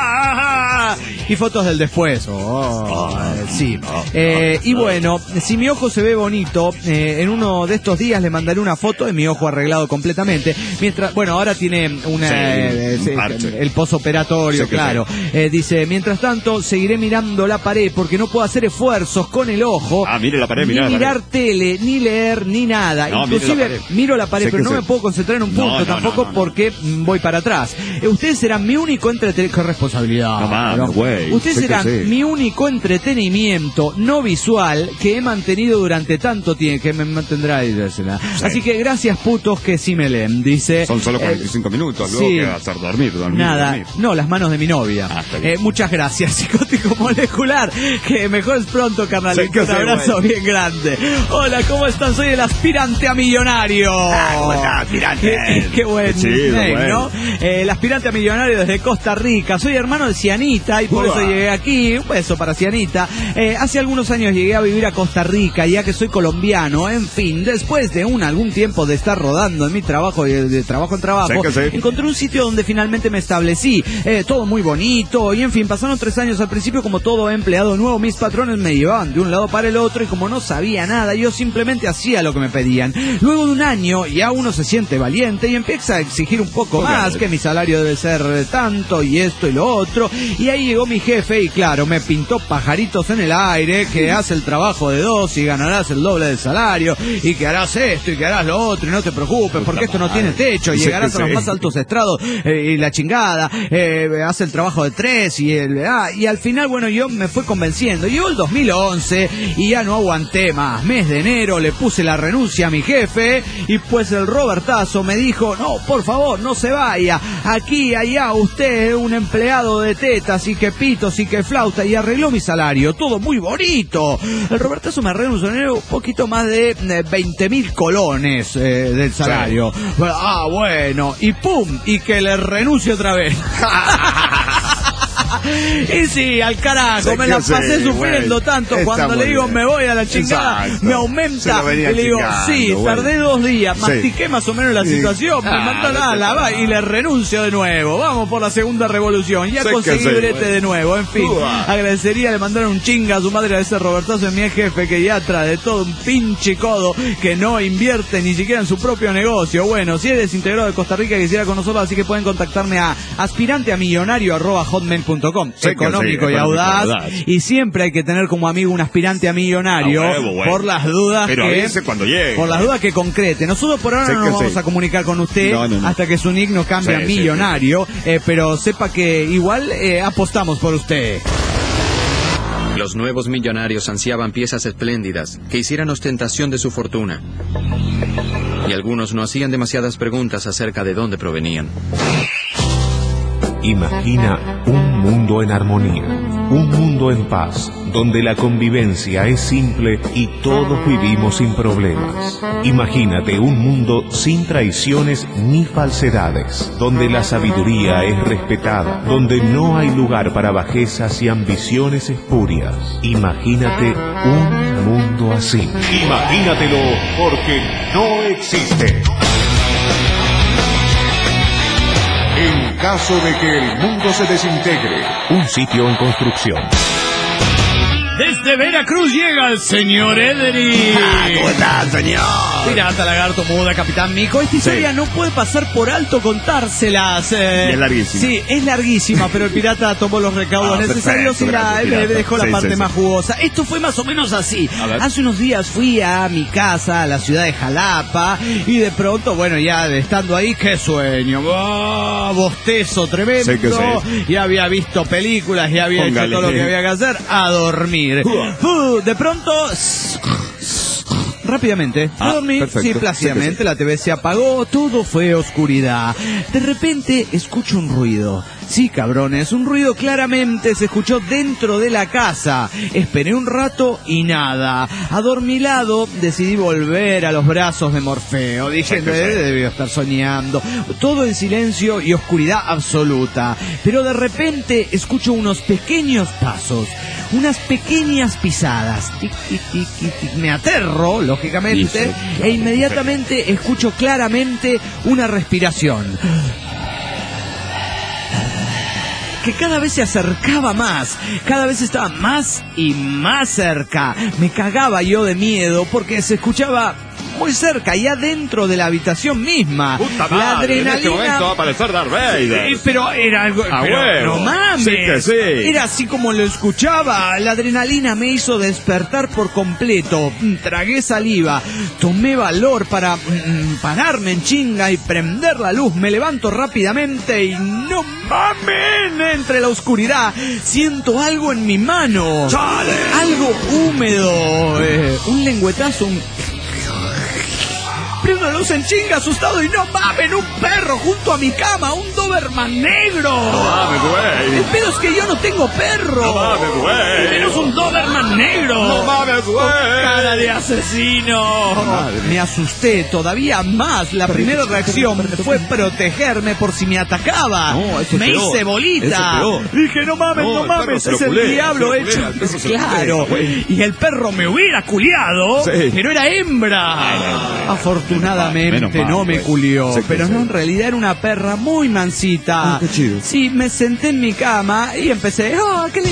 ¡Ah! Y fotos del después. Oh, Ah, eh, sí. ah, Eh, ah, y ah. bueno, si mi ojo se ve bonito, eh, en uno de estos días le mandaré una foto de mi ojo arreglado completamente. Mientras, bueno, ahora tiene una, Sí, eh, un sí, parche. el posoperatorio, Sí que claro. Eh, dice, mientras tanto, seguiré mirando la pared porque no puedo hacer esfuerzos con el ojo. Ah, mire la pared, ni mira la mirar pared. tele, ni leer, ni nada. No, mire Inclusive la pared. miro la pared, Sé pero que no sí. me puedo concentrar en un No, punto no, tampoco no, no, no. porque mm, voy para atrás. Eh, ustedes serán mi único entretenimiento. ¡Qué responsabilidad! No mames, güey. Ustedes Sé que serán sí. mi único entretenimiento no visual que he mantenido durante tanto tiempo, que me mantendrá ahí. Así que gracias putos que sí me leen, dice. Son solo eh, cuarenta y cinco minutos, luego sí. que va a hacer dormir, dormir, Nada, dormir. no, las manos de mi novia. Ah, está bien. Eh, muchas gracias, psicótico molecular. Que mejores pronto, carnalito. Sí que Un sí, abrazo bien grande. Hola, ¿cómo están? Soy el aspirante a millonario. Ah, ¿cómo está, aspirante? Qué, qué buen Qué chido, name, bueno. ¿no? Eh, el aspirante a millonario desde Costa Rica. Soy hermano de Cianita y por Uah. eso llegué aquí. Un beso para Cianita. Eh, hace algunos años llegué a vivir a Costa Rica, ya que soy colombiano. En fin, después de un algún tiempo de estar rodando en mi trabajo, de, de trabajo en trabajo, Sí que sí. encontré un sitio donde finalmente me establecí. Eh, todo muy bonito. Y en fin, pasaron tres años al principio como todo empleado nuevo. Mis patrones me llevaban de un lado para el otro y como no sabía nada, yo simplemente hacía lo que me pedían. Luego de un año ya uno se siente valiente y empieza a exigir un poco Ok. más, que mi salario debe ser eh, tanto y esto y lo otro. Y ahí llegó mi jefe y claro, me pintó pajaritos en el aire, que hace el trabajo de dos y ganarás el doble del salario y que harás esto y que harás lo otro y no te preocupes porque esto no tiene techo y Sí, llegarás a los sí. más altos estrados eh, y la chingada, eh, hace el trabajo de tres y el, ah, y al final bueno yo me fui convenciendo. Llegó el dos mil once y ya no aguanté más. Mes de enero le puse la renuncia a mi jefe y pues el Robertazo me dijo, no, por favor, no se vaya, aquí, allá, usted es un empleado de tetas y que pitos y que flauta, y arregló mi salario, todo muy bonito. El Robertazo me arregló un salario un poquito más de veinte mil colones eh, del salario. Ah, bueno, y pum, y que le renuncie otra vez. Y sí, al carajo, Sé me que la pasé sí, sufriendo bueno, tanto. está Cuando le muy digo bien. me voy a la chingada, Exacto. me Se aumenta. lo venía Y le digo, chingando, sí, bueno. tardé dos días, Sí. mastiqué más o menos la Sí. situación, me Ah, mandan no a te la va y le renuncio de nuevo. Vamos por la segunda revolución. Ya Sé que conseguí sí, brete bueno. de nuevo. En fin, Uah. agradecería le mandaron un chinga a su madre a ese Robertazo, mi ex jefe, que ya trae de todo un pinche codo que no invierte ni siquiera en su propio negocio. Bueno, si eres integrado de Costa Rica, quisiera con nosotros, así que pueden contactarme a aspiranteamillonario arroba hotmail punto com. Sé que Económico sí, y económico audaz. y audaz. Y siempre hay que tener como amigo un aspirante a millonario A huevo, bueno. por las dudas Pero que avise cuando llegue. por las dudas que concrete. Nosotros por ahora Sé no que nos vamos sí. a comunicar con usted No, no, no. hasta que su nick no cambie Sí, a sí, millonario, eh, pero sepa que igual eh, apostamos por usted. Los nuevos millonarios ansiaban piezas espléndidas que hicieran ostentación de su fortuna. Y algunos no hacían demasiadas preguntas acerca de dónde provenían. Imagina un mundo en armonía, un mundo en paz, donde la convivencia es simple y todos vivimos sin problemas. Imagínate un mundo sin traiciones ni falsedades, donde la sabiduría es respetada, donde no hay lugar para bajezas y ambiciones espurias. Imagínate un mundo así. Imagínatelo, porque no existe. En caso de que el mundo se desintegre, un sitio en construcción. Desde Veracruz llega el señor Ederi. ¿Cómo estás, señor? Pirata, lagarto, muda, capitán Mico. Esta historia Sí. no puede pasar por alto contárselas. eh. Y es larguísima. Sí, es larguísima, pero el pirata tomó los recaudos Ah, necesarios perfecto, y la, gracias, le pirata. dejó la Sí, parte sí, más sí. jugosa. Esto fue más o menos así. A ver. Hace unos días fui a mi casa, a la ciudad de Jalapa, y de pronto, bueno, ya estando ahí, qué sueño. ¡Ah! Bostezo tremendo. Sí que sí. Ya había visto películas, ya había Póngale. hecho todo lo que había que hacer, a dormir. Uh, de pronto... Rápidamente, Ah, me dormí, perfecto. sí, plácidamente, Sí que sí. la T V se apagó, todo fue oscuridad. De repente escucho un ruido. Sí, cabrones, un ruido claramente se escuchó dentro de la casa. Esperé un rato y nada. Adormilado, decidí volver a los brazos de Morfeo. Dije, Sí que sí. "Eh, debió estar soñando". Todo en silencio y oscuridad absoluta. Pero de repente escucho unos pequeños pasos, unas pequeñas pisadas. Tic, tic, tic, tic, tic. Me aterro, lógicamente, Sí, e inmediatamente escucho claramente una respiración que cada vez se acercaba más, cada vez estaba más y más cerca. Me cagaba yo de miedo porque se escuchaba muy cerca, ya dentro de la habitación misma. Puta La madre, en este momento va a adrenalina... aparecer Darth Vader. Eh, pero era algo... A pero huevo. no mames. Sí que sí. Era así como lo escuchaba. La adrenalina me hizo despertar por completo. Mm, Tragué saliva. Tomé valor para mm, pararme en chinga y prender la luz. Me levanto rápidamente y no mames. Entre la oscuridad siento algo en mi mano. Algo húmedo. eh, un lengüetazo. Un... Prendo la luz en chinga, asustado, y no mames, un perro junto a mi cama, un Doberman negro. No mames, güey. El pedo es que yo no tengo perro. No mames, güey. Y menos un Doberman negro. No mames, güey. Con cara de asesino. Me asusté todavía más. La primera reacción fue protegerme por si me atacaba. No, eso es me peor. hice Eso bolita. es peor. Dije, no mames, No, no, el perro mames, se lo es el culea, diablo se lo hecho. culea, el perro se lo Claro. culea, güey. Y el perro me hubiera culiado, Sí. pero era hembra. Afortunadamente Menos mal, no me güey. culió, Sí que pero sí. no, en realidad era una perra muy mansita. Ah, qué chido. Sí, me senté en mi cama y empecé, oh, qué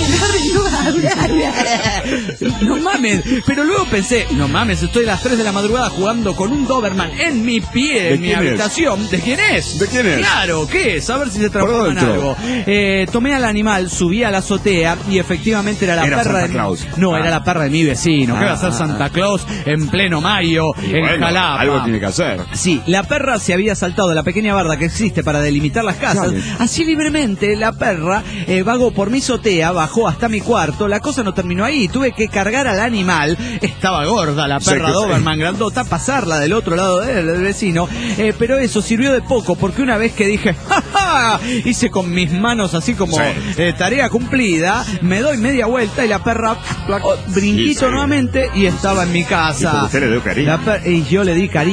lindo. No mames, pero luego pensé, no mames, estoy a las tres de la madrugada jugando con un Doberman en mi pie, ¿De en mi quién es? habitación. ¿De quién es? ¿De quién es? Claro, ¿qué es? A ver si se transforma en dentro. algo. Eh, tomé al animal, subí a la azotea y efectivamente era la Era perra Santa de Claus. No, Ah. era la perra de mi vecino. ¿Qué Ah, va a ser ah, Santa ah. Claus en pleno mayo Y en bueno, Jalapa? algo tiene que hacer. Sí, la perra se había saltado la pequeña barda que existe para delimitar las casas. Dale. Así libremente la perra eh, vagó por mi azotea, bajó hasta mi cuarto. La cosa no terminó ahí. Tuve que cargar al animal. Estaba gorda la Sí perra que sí. Doberman grandota, pasarla del otro lado del, del vecino. Eh, pero eso sirvió de poco porque una vez que dije, ¡ja, ja! Hice con mis manos así como Sí. eh, tarea cumplida, me doy media vuelta y la perra oh, brinquito Sí, sí. nuevamente y estaba en mi Sí, casa. porque usted le dio cariño. La per- y yo le di cariño.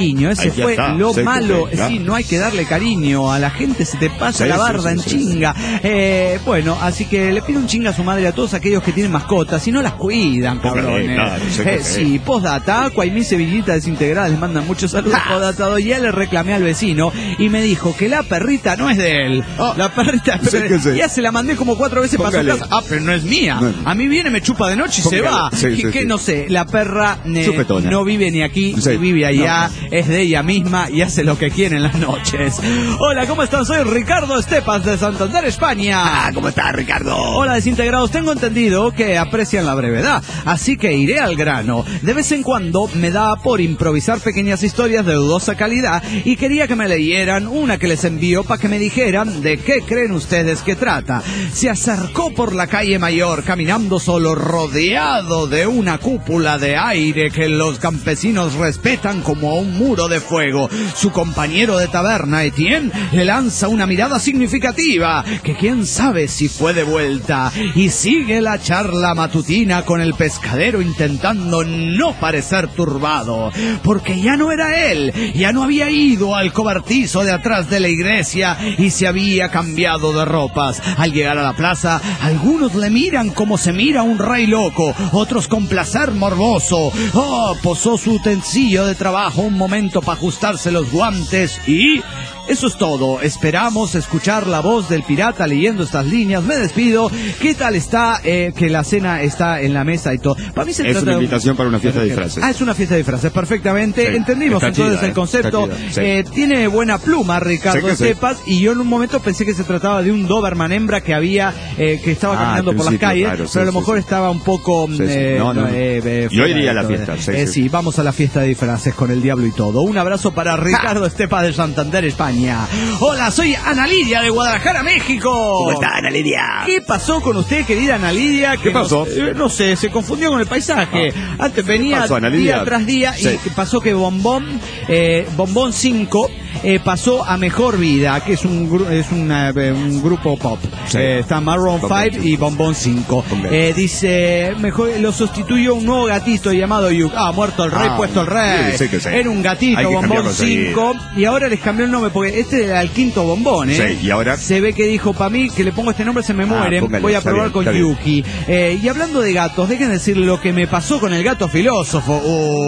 cariño. Ese fue está, lo sí, malo. sí, claro. Sí, no hay que darle cariño. A la gente se te pasa Sí, la sí, barda sí, en sí, chinga. Eh, bueno, así que le pido un chinga a su madre a todos aquellos que tienen mascotas y no las cuidan, cabrones. Claro, sí, eh, sí. sí, postdata, Aqua y mi Sevillita desintegrada les mandan muchos saludos. Postdata, ya le reclamé al vecino y me dijo que la perrita no es de él. Oh, la perrita, sí, que sí. ya se la mandé como cuatro veces para su Póngale. casa. Ah, pero no es mía. No. A mí viene, me chupa de noche y Póngale. se va. Sí, y sí, que sí. no sé, la perra eh, Chupetona. no vive ni aquí, Sí. ni vive allá, No. es de ella misma y hace lo que quiere en las noches. Hola, ¿cómo están? Soy Ricardo Estepas de Santander, España. Ah, ¿cómo estás, Ricardo? Hola, desintegrados. Tengo entendido que aprecian la brevedad, así que iré al grano. De vez en cuando me da por improvisar pequeñas historias de dudosa calidad y quería que me leyeran una que les envío para que me dijeran de qué creen ustedes que trata. Se acercó por la calle Mayor caminando solo, rodeado de una cúpula de aire que los campesinos respetan como un muro de fuego. Su compañero de taberna, Etienne, le lanza una mirada significativa que quién sabe si fue de vuelta, y sigue la charla matutina con el pescadero intentando no parecer turbado, porque ya no era él, ya no había ido al cobertizo de atrás de la iglesia y se había cambiado de ropas. Al llegar a la plaza, algunos le miran como se mira un rey loco, otros con placer morboso. Oh, posó su utensilio de trabajo un momento para ajustarse los guantes y... eso es todo. Esperamos escuchar la voz del pirata leyendo estas líneas. Me despido. ¿Qué tal está? Eh, que la cena está en la mesa y todo. Para mí se Es trata una de un- invitación para una fiesta de disfraces. Ah, es una fiesta de disfraces. Perfectamente. Sí, Entendimos está entonces chida, el eh, concepto. está chida, sí. Eh, tiene buena pluma, Ricardo Sí que sí. Estepas. Y yo en un momento pensé que se trataba de un Doberman hembra que había, eh, que estaba Ah, caminando al por las principio, calles. claro, sí, pero a lo sí, mejor sí. estaba un poco... Sí, sí. eh, No, no, no. eh, eh, Yo fuera iría a la de todo. fiesta, sí, Eh, sí. sí, vamos a la fiesta de disfraces con el diablo y todo. Un abrazo para Ricardo Estepas de Santander, España. Hola, soy Ana Lidia de Guadalajara, México. ¿Cómo está, Ana Lidia? ¿Qué pasó con usted, querida Ana Lidia? Que ¿Qué pasó? No, eh, no sé, se confundió con el paisaje. Antes venía pasó, Ana Lidia? día tras día Sí. y pasó que Bombón, eh, Bombón cinco, eh, pasó a Mejor Vida, que es un, gru- es una, eh, un grupo pop. Sí. Eh, está Maroon Bombón cinco y Bombón cinco. Bombón. Eh, dice, mejor lo sustituyó un nuevo gatito llamado Yuk. Ah, muerto el rey, Ah, puesto el rey. sí, sí que sí. Era un gatito, Hay que Bombón cambiarlo cinco. Y ahora les cambió el nombre porque este era el quinto Bombón, ¿eh? Sí, y ahora- Se ve que dijo, para mí, que le pongo este nombre se me Ah, mueren. póngale, Voy a está probar bien, con está bien. Yuki. Eh, y hablando de gatos, dejen decir lo que me pasó con el gato filósofo.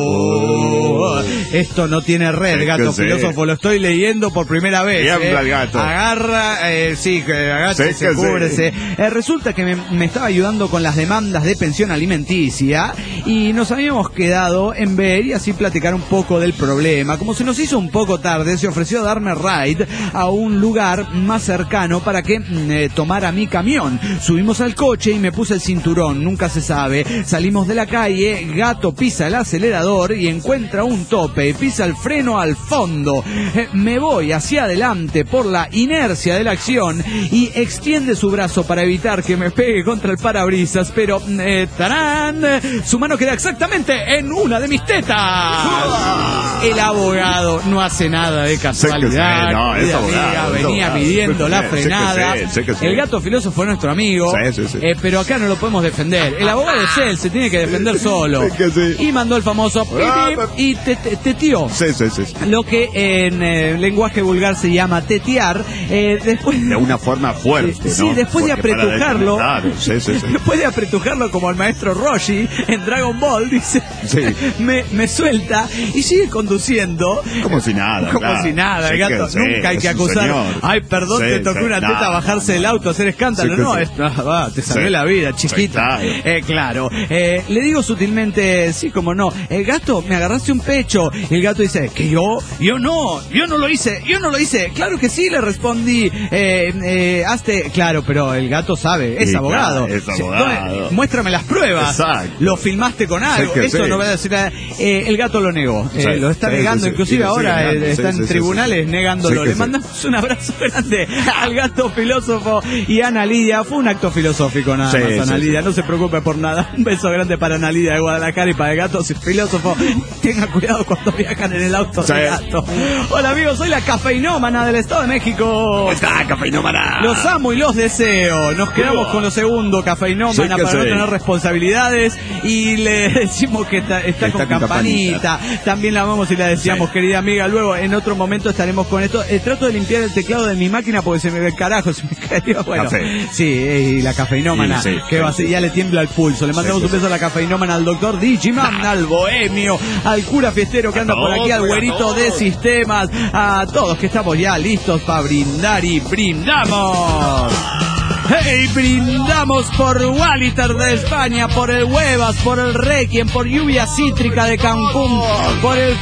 Oh, esto no tiene red, Sí, gato que sí. filósofo. Lo estoy leyendo por primera vez. Tiembla eh. el gato. Agarra, eh, sí, que agáchese, Sí, que sí. cúbrese. Eh, resulta que me, me estaba ayudando con las demandas de pensión alimenticia y nos habíamos quedado en ver y así platicar un poco del problema. Como se nos hizo un poco tarde, se ofreció darme ride a un lugar más cercano para que mm, eh, tomara mi camión. Subimos al coche y me puse el cinturón, nunca se sabe. Salimos de la calle, gato pisa el acelerador y encuentra un tope, pisa el freno al fondo. Eh, me voy hacia adelante por la inercia de la acción y extiende su brazo para evitar que me pegue contra el parabrisas, pero eh, ¡tarán! Su mano queda exactamente en una de mis tetas. El abogado no hace nada de casualidad. Sí que sí, no, es Querida abogado, amiga, es venía abogado. midiendo Sí la que sí, frenada. sí que sí, sí que sí. El gato filósofo es nuestro amigo, Sí, sí, sí. eh, pero acá no lo podemos defender. El abogado es él, se tiene que defender solo. Sí que sí. Y mandó el famoso pip, pip, y te, te, tetió. Sí, sí, sí. sí. Lo que en eh, lenguaje vulgar se llama tetear. Eh, después De una forma fuerte, Sí, ¿no? después de Porque para apretujarlo, desconectar, sí, sí, sí. después de apretujarlo como el maestro Roshi en Dragon Ball, dice, Sí. me, me suelta y sigue conduciendo. Como si nada, Como claro. si nada, el Sí gato. que sí, Nunca hay es que un acusar. señor. Ay, perdón, Sí, te tocó sí, una no, teta a bajarse del auto, hacer escándalo. Sí que no, sí. es, ah, va, te salvé Sí. la vida, chiquita. Sí, claro. Eh, claro. Eh, le digo sutilmente, sí, como no. El gato, me agarraste un pecho. Y el gato dice, que yo, yo no, yo no lo hice, yo no lo hice. Claro que sí, le respondí. Eh, eh, hazte, claro, pero el gato sabe, es Sí, abogado. claro, es Sí, abogado. ¿dónde? Muéstrame las pruebas. Exacto. Lo filmaste con algo. Sí que Esto sí. no va a decir nada. Eh, el gato lo negó. Eh, Sí, lo está sí, negando, sí, sí. inclusive Y lo sigue ahora negando. eh, Sí, está sí, en sí, tribunales sí. negándolo. Sí que Le sí. mandamos un abrazo grande al gato filósofo y a Ana Lidia. Fue un acto filosófico nada Sí, más, sí, Ana sí. Lidia. No se preocupe por nada. Un beso grande para Ana Lidia de Guadalajara y para el gato filósofo. Tenga cuidado cuando viajan en el auto Sí. del gato. Hola amigos, soy la cafeinómana del Estado de México. ¿Cómo está, cafeinómana? Los amo y los deseo. Nos quedamos con lo segundo, cafeinómana, Sí que para no sí. tener responsabilidades. Y le decimos que está, está, está con, con campanita. campanita. También la vamos y la decíamos, sí. Querida amiga. Luego, en otro momento estaremos con esto. Eh, trato de limpiar el teclado de mi máquina porque se me ve el carajo, se me cayó. Bueno, Café. sí, y la cafeinómana, sí, sí, que sí, va a ser, sí. ya le tiembla el pulso. Le mandamos sí, sí, un beso a la cafeinómana, al doctor Digiman, al bohemio, al cura fiestero que anda por aquí, al güerito de sistemas, a todos que estamos ya listos para brindar y brindamos. ¡Hey! Brindamos por Waliter de España, por el Huevas, por el Requiem, por Lluvia Cítrica de Cancún, por el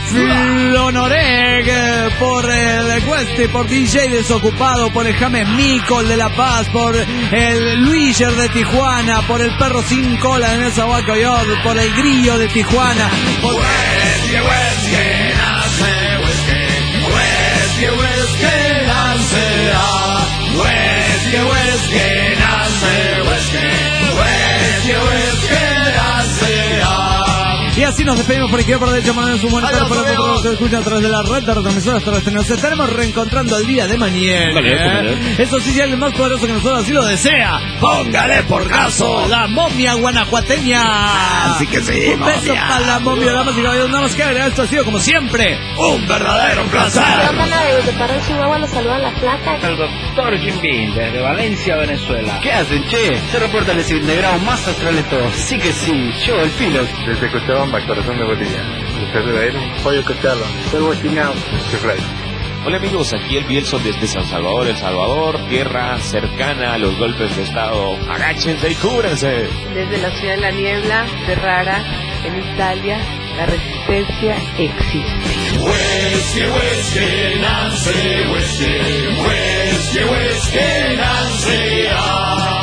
Flonoreg, por el Cueste, por D J Desocupado, por el James Micol de La Paz, por el Luiger de Tijuana, por el Perro Sin Cola de Nezahualcóyotl, por el Grillo de Tijuana, por... Whisky, whisky, nace, whisky, whisky, whisky, nace, ah, whisky, whisky, nace, whisky, whisky, whisky, nace, ah. Y así nos despedimos por izquierda, por derecha, mandando un buen tarde para todos los que escuchan a través de la red de retransmisoras terrestres. Nos estaremos reencontrando el día de mañana. Vale, ¿eh? Eso sí, si alguien más poderoso que nosotros así lo desea, póngale por caso la momia guanajuateña. Así que sí, un beso momia. Para la momia, damas y caballeros. Nada más que agregar, esto ha sido como siempre un verdadero placer. De Parral, Chihuahua, los saluda la flaca. El doctor Jim Bean, desde Valencia, Venezuela. ¿Qué hacen, che? Se reporta el desintegrado más astral de todos. Sí que sí, yo, el filo. Desde Cochabamba, corazón de botella. Desde Pedro, pollo cocharlo. Soy guachinao. Hola amigos, aquí el Bielso desde San Salvador, El Salvador, tierra cercana a los golpes de estado. Agáchense y cúbrense. Desde la ciudad de la niebla, Ferrara, en Italia, la resistencia existe. Whisky, whisky, Nancy, whisky, whisky, whisky, Nancy, ah.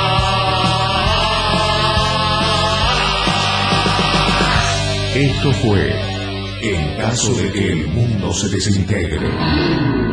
Esto fue En caso de que el mundo se desintegre.